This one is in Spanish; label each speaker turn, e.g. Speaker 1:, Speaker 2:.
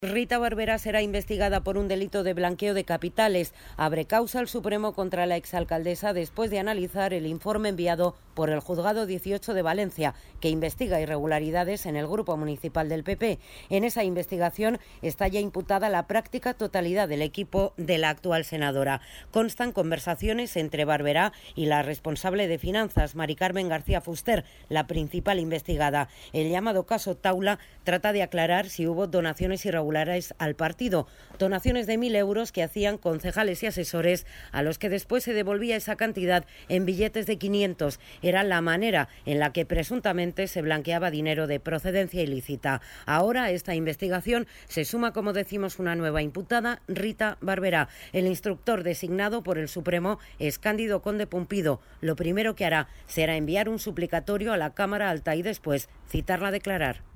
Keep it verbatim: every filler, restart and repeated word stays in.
Speaker 1: Rita Barberá será investigada por un delito de blanqueo de capitales. Abre causa el Supremo contra la exalcaldesa después de analizar el informe enviado por el Juzgado dieciocho de Valencia, que investiga irregularidades en el Grupo Municipal del P P. En esa investigación está ya imputada la práctica totalidad del equipo de la actual senadora. Constan conversaciones entre Barberá y la responsable de Finanzas, Mari Carmen García Fuster, la principal investigada. El llamado caso Taula trata de aclarar si hubo donaciones irregulares al partido, donaciones de mil euros que hacían concejales y asesores a los que después se devolvía esa cantidad en billetes de quinientos. Era la manera en la que presuntamente se blanqueaba dinero de procedencia ilícita. Ahora esta investigación se suma, como decimos, una nueva imputada, Rita Barberá. El instructor designado por el Supremo es Cándido Conde Pumpido. Lo primero que hará será enviar un suplicatorio a la Cámara Alta y después citarla a declarar.